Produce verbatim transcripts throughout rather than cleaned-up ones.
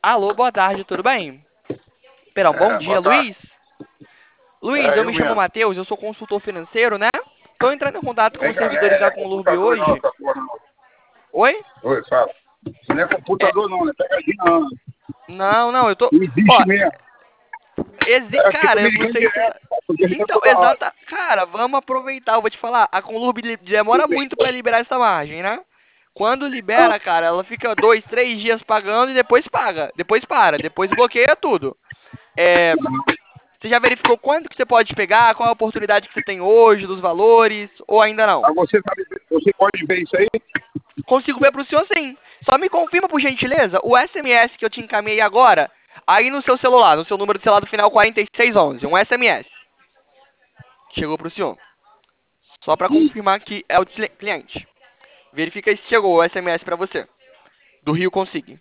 Alô, boa tarde, tudo bem? Perdão, bom É, dia, boa tarde. Luiz. Luiz, É, eu eu me chamo mesmo. Matheus, eu sou consultor financeiro, né? Tô entrando em contato com Vem os cá, servidores é, da é Conlurb computador não, hoje. essa porra não. Oi? Oi, fala. Não é É, computador não, não é pegadinha não. não, não, eu tô. Não existe Ó, mesmo. exi... É que eu tô cara, me eu não ligando sei se você direto, sabe. cara, tô te ligando Então, toda hora. exata. Cara, vamos aproveitar, eu vou te falar. A Conlurb li- demora muito pra liberar essa margem, né? Quando Ah, libera, cara, ela fica dois, três dias pagando e depois paga. Depois para, depois bloqueia tudo. É, você já verificou quanto que você pode pegar? Qual a oportunidade que você tem hoje, dos valores, ou ainda não? ah, você sabe, você pode ver isso aí? Consigo ver para o senhor sim. Só me confirma, por gentileza, o S M S que eu te encaminhei agora, aí no seu celular, no seu número de celular do final quarenta e seis onze, um S M S. Chegou para o senhor. Só para confirmar que é o cli- cliente. Verifica se chegou o S M S para você. Do Rio Consigne.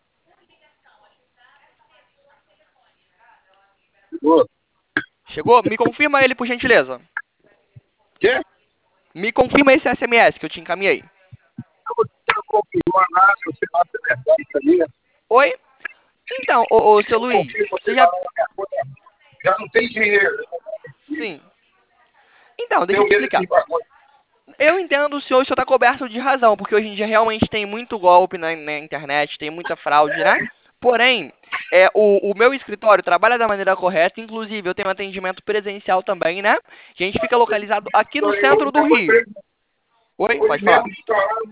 Ô, Chegou? Me confirma ele, por gentileza. quê? Me confirma esse S M S que eu te encaminhei. Eu vou ter confirmar nada, eu sei lá se é verdade isso aí. Oi? Então, ô, ô seu Eu Luiz, confio, você você lá já... na minha conta, já não tem dinheiro. Sim. Então, deixa eu Tenho te medo explicar. desse bagulho. Eu entendo o senhor, o senhor está coberto de razão, porque hoje em dia realmente tem muito golpe na, na internet, tem muita fraude, né? Porém, é, o, o meu escritório trabalha da maneira correta, inclusive eu tenho atendimento presencial também, né? A gente fica localizado aqui no Eu centro não do tenho Rio. emprego. Oi? Hoje Pode falar. mesmo estourado.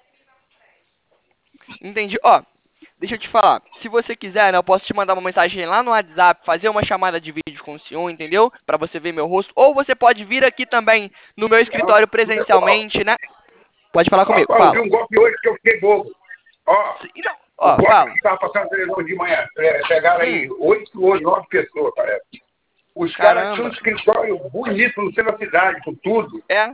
Entendi. Ó, deixa eu te falar. Se você quiser, né, eu posso te mandar uma mensagem lá no WhatsApp, fazer uma chamada de vídeo com o senhor, entendeu? Pra você ver meu rosto. Ou você pode vir aqui também no meu escritório presencialmente, né? Pode falar comigo, Rapaz, eu vi fala. um golpe hoje que eu fiquei bobo. Ó, Se- Não, o ó, golpe fala. que estava passando na televisão de manhã, é, pegaram aí Hum, oito ou nove pessoas, parece. Os caras tinham um caramba. escritório bonito no centro da cidade, com tudo. É,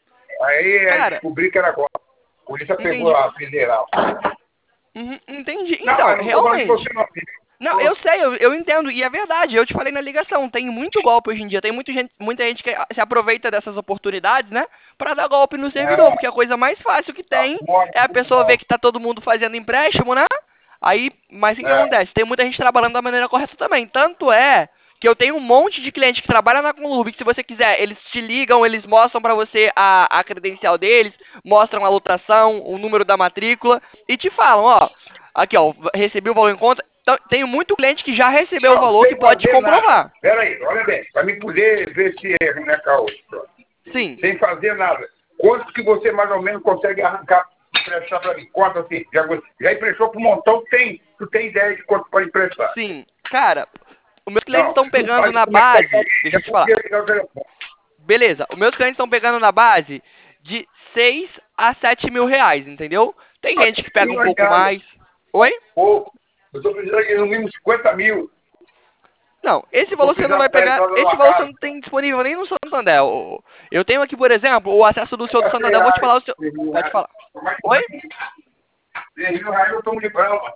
Aí é, cara, descobri que era golpe. A polícia pegou entendi. a federal. Uhum, entendi. Não, Então, eu não estou falando de realmente. você, não. Não, Pô, eu sei, eu, eu entendo, e é verdade, eu te falei na ligação, tem muito golpe hoje em dia, tem muita gente, muita gente que se aproveita dessas oportunidades, né, pra dar golpe no servidor, porque é, a coisa mais fácil que a tem fora, é a tudo pessoa ver mal. que tá todo mundo fazendo empréstimo, né, aí, mas o que É, acontece? Tem muita gente trabalhando da maneira correta também, tanto é que eu tenho um monte de cliente que trabalha na Conlurb, que se você quiser, eles te ligam, eles mostram pra você a, a credencial deles, mostram a lotação, o número da matrícula, e te falam, ó, aqui ó, recebi o valor em conta. Então, tenho muito cliente que já recebeu o não, valor que sem pode te fazer nada. comprovar. Pera aí, olha bem, para me poder ver se é, não é caô. Sim. Sem fazer nada. Quanto que você mais ou menos consegue arrancar, emprestar para mim? Conta assim, já, já emprestou para um montão, tem, tu tem ideia de quanto pode emprestar? Sim. Cara, os meus clientes Não, estão se tu pegando sabe na como é que é, base. Deixa já eu te falar. podia ligar o telefone. Beleza, os meus clientes estão pegando na base de seis a sete mil reais, entendeu? Tem gente que pega Mil um não é pouco nada, mais. Oi? pouco. Eu estou precisando de no mínimo cinquenta mil. Não, esse Estou valor você não precisando vai da pegar. entrada Esse numa valor você casa. não tem disponível nem no Santander. ô. Eu tenho aqui, por exemplo, o acesso do senhor do Pega Santander. seis Eu vou te reais, falar o seu. seis mil Pode reais. falar. Como é que Oi? seis mil reais eu tomo de brama.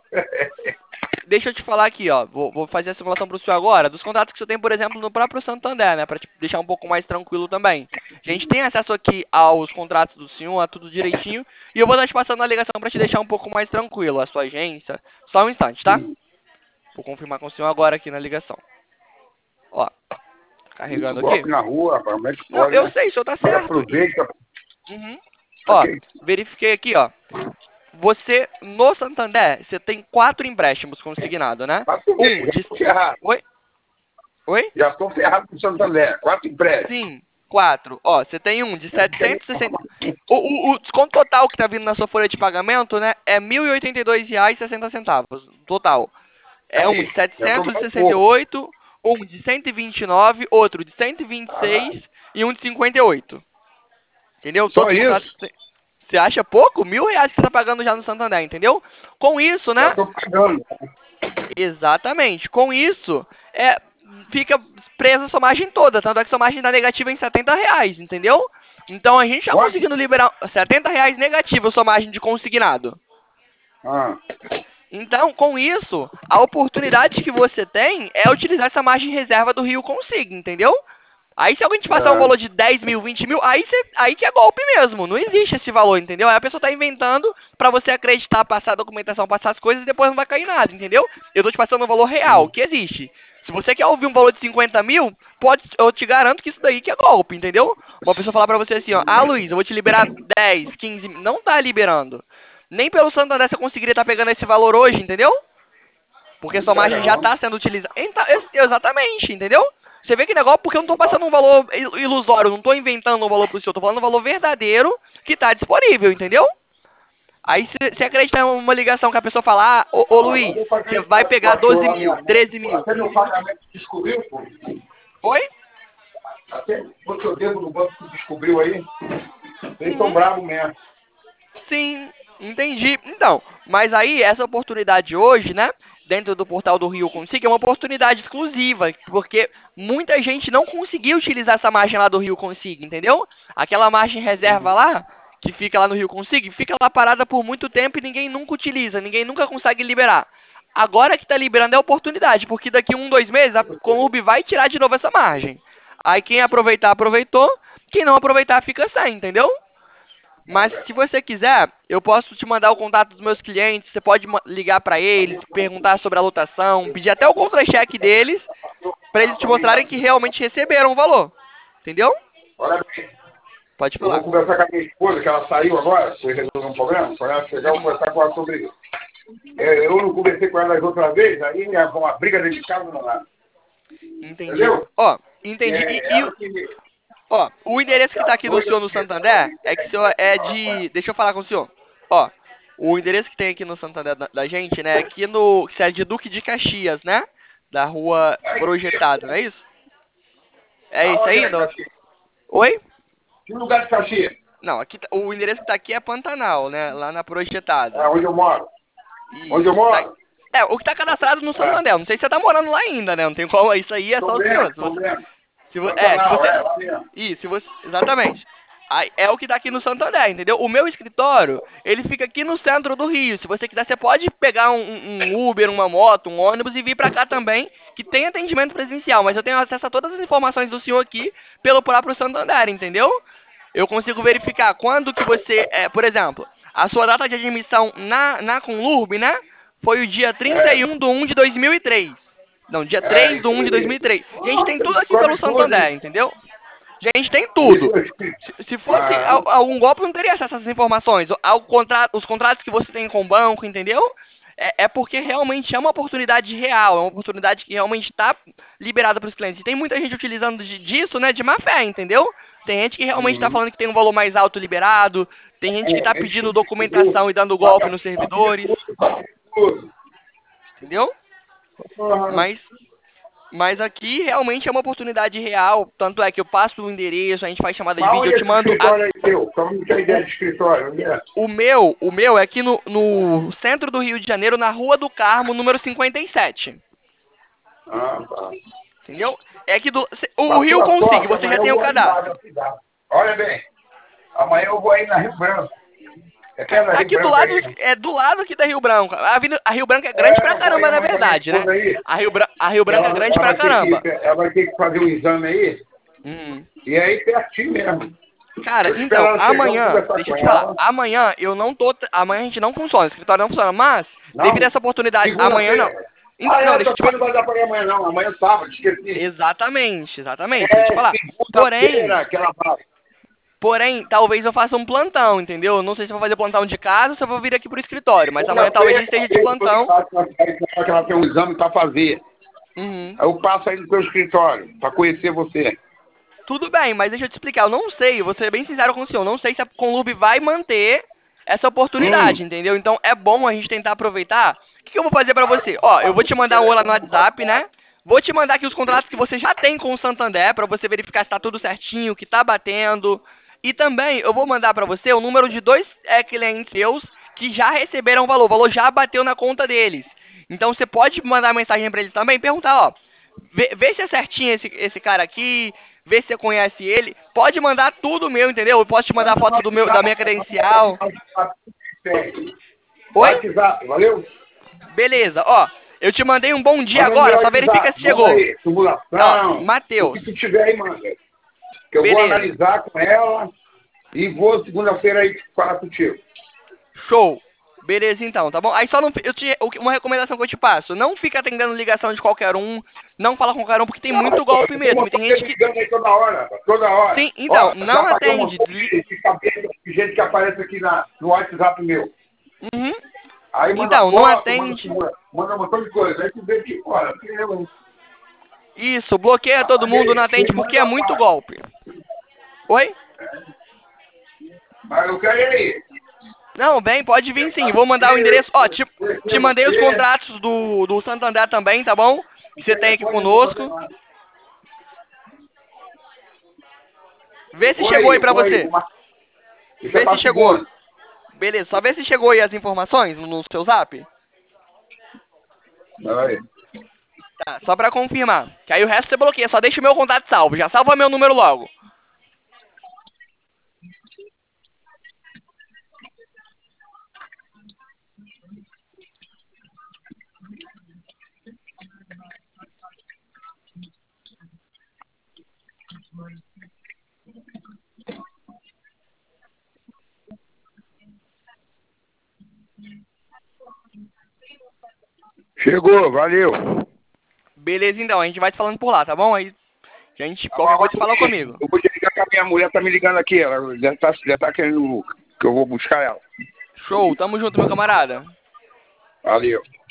Deixa eu te falar aqui, ó. Vou, vou fazer a simulação para o senhor agora. Dos contratos que você tem, por exemplo, no próprio Santander, né? Para te deixar um pouco mais tranquilo também. A gente tem acesso aqui aos contratos do senhor, a tudo direitinho. E eu vou estar te passando a ligação para te deixar um pouco mais tranquilo, a sua agência. Só um instante, tá? Vou confirmar com o senhor agora aqui na ligação. Ó, Isso, carregando aqui. golpe na rua, rapaz, como é que Não, pode, eu né? sei, o senhor tá Mas certo. aproveita. Uhum. Ó, Aqui. verifiquei aqui, ó. Você, no Santander, você tem quatro empréstimos consignados, né? Mas por quê? Um Já de... estou ferrado. Oi? Oi? Já estou ferrado com o Santander. Quatro empréstimos. Sim, quatro. Ó, você tem um de setecentos e sessenta. O, o, o desconto total que tá vindo na sua folha de pagamento, né, é mil e oitenta e dois reais e sessenta centavos. Total. É um Aí, de já estou setecentos e mais sessenta e pouco. oito, um de cento e vinte e nove, outro de cento e vinte e seis e um de cinquenta e oito. Entendeu? Só Todos os contratos. isso? Você acha pouco? Mil reais que você tá pagando já no Santander, entendeu? Com isso, Já né? estou pagando. Exatamente. Com isso, é, fica presa a sua margem toda. Tanto é que sua margem está negativa em setenta reais, entendeu? Então a gente já Quanto? conseguindo liberar setenta reais negativa a sua margem de consignado. Ah, Então, com isso, a oportunidade que você tem é utilizar essa margem reserva do Rio Consigne, entendeu? Aí se alguém te passar um Ah, valor de dez mil, vinte mil, aí, cê, aí que é golpe mesmo. Não existe esse valor, entendeu? Aí a pessoa tá inventando pra você acreditar, passar a documentação, passar as coisas e depois não vai cair nada, entendeu? Eu tô te passando um valor real, hum, que existe. Se você quer ouvir um valor de cinquenta mil, pode, eu te garanto que isso daí que é golpe, entendeu? Uma pessoa falar pra você assim, ó, ah, Luiz, eu vou te liberar dez, quinze, não tá liberando. Nem pelo Santander você conseguiria estar pegando esse valor hoje, entendeu? Porque não sua pega margem já não. está sendo utilizada. Então, ex- exatamente, entendeu? Você vê que negócio, porque eu não estou passando um valor il- ilusório, eu não estou inventando um valor para o senhor, estou falando um valor verdadeiro que está disponível, entendeu? Aí você acredita em uma ligação que a pessoa fala, ah, ô, ô Não, agora Luiz, eu vou fazer você isso vai com pegar a doze lá, minha mil, mãe. treze mil. Até meu pagamento descobriu, pô. Oi? Até botou o dedo no banco que descobriu aí. Eles são Uhum. bravos mesmo. Sim, entendi. Então, mas aí essa oportunidade hoje, né, dentro do portal do Rio Consiga, é uma oportunidade exclusiva, porque muita gente não conseguiu utilizar essa margem lá do Rio Consiga, entendeu? Aquela margem reserva lá, que fica lá no Rio Consiga, fica lá parada por muito tempo e ninguém nunca utiliza, ninguém nunca consegue liberar. Agora que está liberando é oportunidade, porque daqui um, dois meses a Conurb vai tirar de novo essa margem. Aí quem aproveitar, aproveitou, quem não aproveitar, fica sem, entendeu? Mas se você quiser, eu posso te mandar o contato dos meus clientes, você pode ma- ligar para eles, perguntar sobre a lotação, pedir até o contra-cheque deles, para eles te mostrarem que realmente receberam o valor. Entendeu? Olha bem, Pode eu vou falar. conversar com a minha esposa, que ela saiu agora, foi resolver um problema. Quando ela chegar, eu vou Sim, conversar com ela sobre isso. É, eu não conversei com ela das outras vezes, aí minha, uma briga dentro de casa não dá. entendi. Entendeu? Ó, entendi. E, É, e, ela que me ó, o endereço que tá tá aqui do doida senhor por no isso. Ela Santander me é que o quer, senhor é rapaz. de. Deixa eu falar com o senhor. Ó, o endereço que tem aqui no Santander da, da gente, né, é aqui no. Que é de Duque de Caxias, né? Da rua Ai, Projetado, não é isso? É isso aonde aí? é No... Caxias? Oi? Que lugar de Caxias? Não, aqui, tá- o endereço que tá aqui é Pantanal, né? Lá na É Projetado. onde eu moro. Onde eu Isso. Tá- moro? é, o que tá cadastrado no É. Santander. Não sei se você tá morando lá ainda, né? Não tem como. Isso aí é Tô só o senhor. vendo, Se tô você, vendo. se vo- é, se Pantanal, você. é, lá mesmo. Isso, se você. Exatamente. Aí, é o que tá aqui no Santander, entendeu? O meu escritório, ele fica aqui no centro do Rio. Se você quiser, você pode pegar um, um um Uber, uma moto, um ônibus e vir pra cá também, que tem atendimento presencial. Mas eu tenho acesso a todas as informações do senhor aqui pelo próprio Santander, entendeu? Eu consigo verificar quando que você, é, por exemplo, a sua data de admissão na, na Conlurb, né? Foi o dia trinta e É, um de um de dois mil e três. Não, dia é, três de isso um de dois mil aí. e três. Gente, tem Nossa, tudo aqui pelo descobre tudo, Santander, hein? entendeu? Gente, tem Me tudo. deu escrito. Se, se fosse Ah, al- algum golpe, eu não teria acesso a essas informações. Ao contra, os contratos que você tem com o banco, entendeu? É, é porque realmente é uma oportunidade real, é uma oportunidade que realmente está liberada para os clientes. E tem muita gente utilizando de- disso, né, de má fé, entendeu? Tem gente que realmente está uhum. falando que tem um valor mais alto liberado, tem gente que está É, ele pedindo descobriu, documentação e dando golpe paga, nos paga servidores, tudo, paga tudo. entendeu? Porra. Mas Mas aqui realmente é uma oportunidade real. Tanto é que eu passo o endereço, a gente faz chamada de Mas vídeo, onde eu é te esse mando a, escritório aí teu? Só não tem ideia o, de escritório, onde é? o meu, o meu é aqui no, no centro do Rio de Janeiro, na Rua do Carmo, número cinquenta e sete. Ah, tá. Entendeu? É que do o Na Rio sua consigo, sorte, você já amanhã eu tem o vou aí lá cadastro. na cidade. Olha bem, amanhã eu vou aí na Rio Branco. É Ca- perto da Tá Rio aqui do Branco lado, aí. é do lado aqui da Rio Branco. A, Avenida- a Rio Branco é grande pra É, eu vou aí caramba, na amanhã com a minha verdade, né? esposa aí. A Rio, Bran- a Rio Branco é Ela, grande ela, pra vai ter que, caramba. ela vai ter que fazer o exame aí. Uhum. E aí pertinho mesmo. Cara, Eu espero então, ela chegar, eu vou amanhã, conversar deixa eu com te falar, ela. amanhã eu não tô, amanhã a gente não funciona, o escritório não funciona, mas, devido a Não, essa oportunidade, amanhã não. segunda-feira. Então, Ah, não, é, deixa eu te também falar. não vai dar para ir amanhã não. Amanhã é sábado, esqueci. Exatamente, exatamente, deixa eu te É falar. Porém, segunda-feira que ela vai. porém, talvez eu faça um plantão, entendeu? Não sei se eu vou fazer plantão de casa ou se eu vou vir aqui pro escritório, mas amanhã talvez eu Segunda-feira, esteja de eu tô plantão. ligado que ela que ela tem um exame para fazer. Uhum. Aí eu passo aí no teu escritório para conhecer você. Tudo bem, mas deixa eu te explicar, eu não sei, vou ser bem sincero com o senhor, eu não sei se a Conlub vai manter essa Hum. oportunidade, entendeu? Então é bom a gente tentar aproveitar. O que, que eu vou fazer pra você? Ó, eu vou te mandar um lá no WhatsApp, né? Vou te mandar aqui os contratos que você já tem com o Santander, pra você verificar se tá tudo certinho, que tá batendo. E também eu vou mandar pra você o número de dois é, clientes seus que já receberam o valor, o valor já bateu na conta deles. Então você pode mandar mensagem pra eles também, e perguntar, ó, Vê, vê se é certinho esse, esse cara aqui, vê se você conhece ele. Pode mandar tudo meu, entendeu? Eu posso te mandar foto do meu, da minha credencial. Oi? WhatsApp, valeu? Beleza, ó. Eu te mandei um bom dia Manda no meu agora, só verifica WhatsApp. se Manda chegou. aí, Ó, simulação. O Matheus. que tu tiver aí, manda. Que eu Beleza. vou analisar com ela e vou segunda-feira aí falar contigo. Show. Beleza, então, tá bom? Aí só não. Eu te, uma recomendação que eu te passo: não fica atendendo ligação de qualquer um, não fala com qualquer um, porque tem muito golpe mesmo. E tem gente que. Ligando aí toda hora, toda hora. Sim, então, Ó, não já paguei um atende. montão desli- de, de cabeça de gente que aparece aqui na, no WhatsApp meu. Uhum. Aí manda Então, não foto, atende. Manda, manda um montão de coisa. Aí tu vê que, olha, eu, Isso, bloqueia todo mundo, não atende, porque é muito golpe. Oi? mas eu quero ir aí. Não, bem, pode vir sim. Vou mandar o endereço. Ó, te, te mandei os contratos do, do Santander também, tá bom? Que você tem aqui conosco. Vê se chegou aí pra você. Vê se chegou. Beleza, só vê se chegou aí as informações no seu zap. Aí. Tá, só pra confirmar. Que aí o resto você bloqueia, só deixa o meu contato salvo. Já salva meu número logo. Chegou, valeu. Beleza, então, a gente vai te falando por lá, tá bom? Aí, a gente, qualquer coisa, fala comigo. Eu vou te ligar que a minha mulher tá me ligando aqui. Ela já tá, já tá querendo que eu vou buscar ela. Show, tamo junto, meu camarada. Valeu.